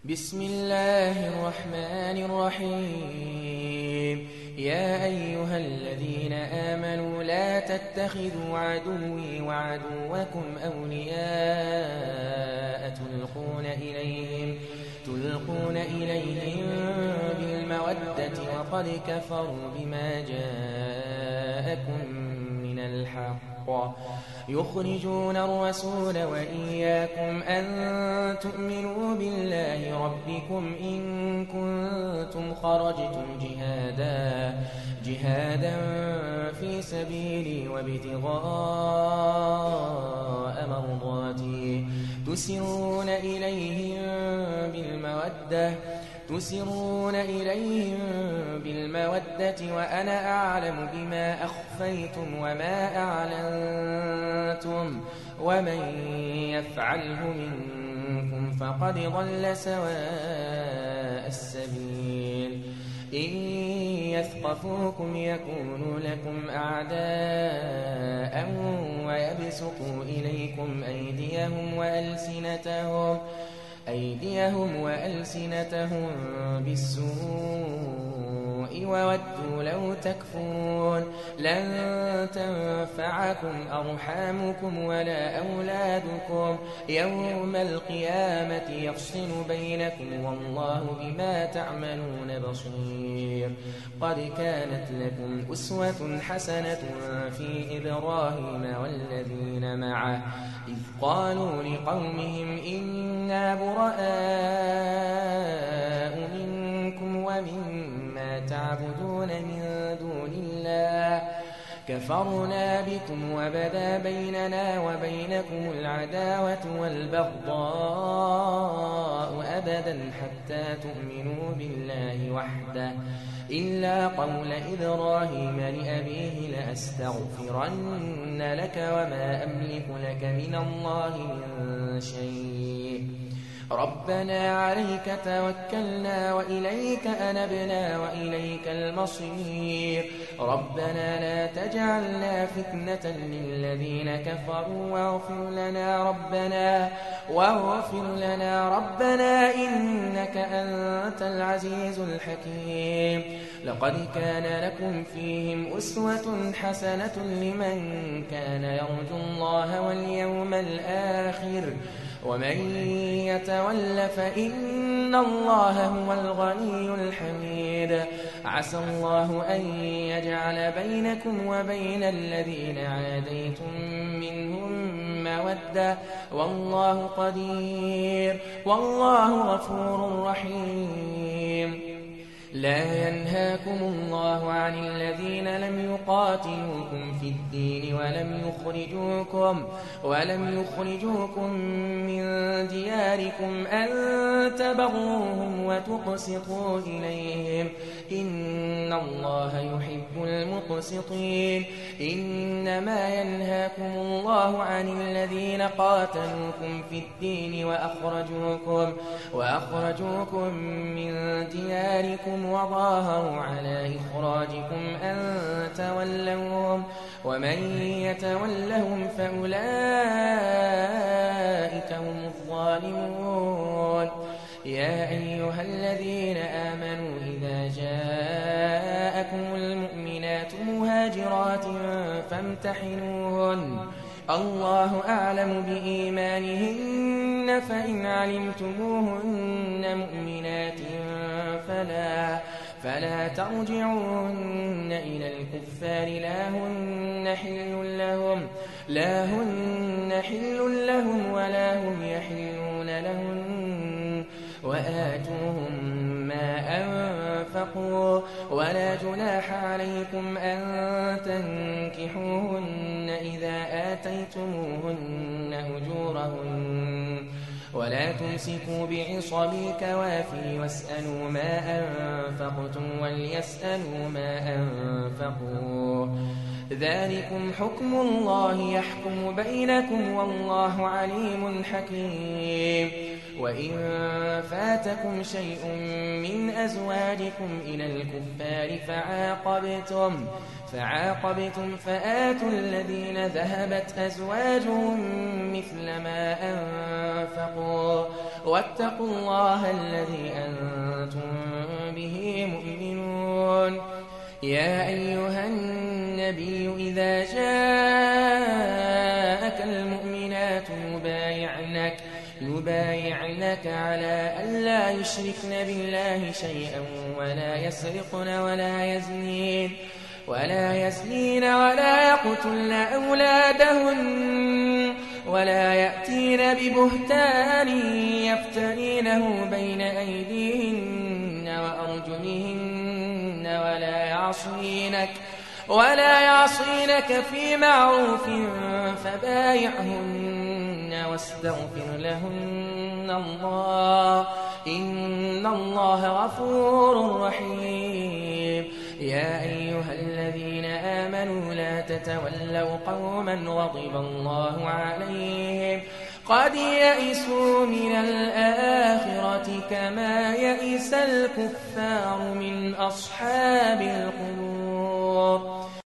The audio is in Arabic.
بسم الله الرحمن الرحيم. يا أيها الذين آمنوا لا تتخذوا عدوي وعدوكم أولياء تلقون إليهم بالمودة وقد كفروا بما جاءكم من الحق يخرجون الرسول وإياكم أن تؤمنوا بالله ربكم إن كنتم خرجتم جهادا في سبيلي وابتغاء مرضاتي تسرون إليهم بالمودة وأنا أعلم بما أخفيتم وما أعلنتم ومن يفعله منكم فقد ضل سواء السبيل. إن يثقفوكم يكونوا لكم أعداء ويبسطوا إليكم أيديهم وألسنتهم بالسوء وودوا لو تكفرون. لن تنفعكم أرحامكم ولا أولادكم يوم القيامة يفصل بينكم والله بما تعملون بصير. قد كانت لكم أسوة حسنة في إبراهيم والذين معه إذ قالوا لقومهم إنا براء منكم ومما تعبدون من دون الله كفرنا بكم وبدا بيننا وبينكم العداوة والبغضاء أبدا حتى تؤمنوا بالله وحده إلا قول إبراهيم لأبيه لأستغفرن لك وما أملك لك من الله من شيء. ربنا عليك توكلنا وإليك أنبنا وإليك المصير. ربنا لا تجعلنا فتنة للذين كفروا واغفر لنا ربنا إنك أنت العزيز الحكيم. لقد كان لكم فيهم أسوة حسنة لمن كان يرجو الله واليوم الآخر ومن يتول فإن الله هو الغني الحميد. عسى الله أن يجعل بينكم وبين الذين عاديتم منهم مودة والله قدير والله غفور رحيم. لا ينهاكم الله عن الذين لم يقاتلوكم في الدين ولم يخرجوكم من دياركم أن تبروهم وتقسطوا إليهم إن الله يحب المقسطين. إنما ينهاكم الله عن الذين قاتلوكم في الدين وأخرجوكم من دياركم وظاهروا على إخراجكم أن تولوهم ومن يتولهم فأولئك هم الظالمون. يا أيها الذين آمنوا إذا جاءكم المؤمنات مهاجرات فامتحنوهن الله أعلم بإيمانهن فإن علمتموهن مؤمنات فلا ترجعوهن إلى الكفار لا هن حل لهم ولا هم يحلون لهن وآتوهم ما أنفقوا ولا جناح عليكم أن تنكحوهن إذا آتيتموهن أجورهن ولا تمسكوا بعصم الكوافر واسألوا ما أنفقتم وليسألوا ما أنفقوا ذلكم حكم الله يحكم بينكم والله عليم حكيم. وإن فاتكم شيء من أزواجكم إلى الكفار فعاقبتم فآتوا الذين ذهبت أزواجهم مثل ما أنفقوا واتقوا الله الذي أنتم به مؤمنون. يا أيها النبي إذا جاءك المؤمنات يبايعنك على أن لا يشركن بالله شيئا ولا يزنين ولا يقتلن أولادهن ولا يأتين ببهتان يفترينه بين أيديهن وأرجلهن ولا يعصينك في معروف فبايعهن واستغفر لهن الله إن الله غفور رحيم. يا أيها الذين آمنوا لا تتولوا قوما غضب الله عليهم قد يئسوا من الآخرة كما يئس الكفار من أصحاب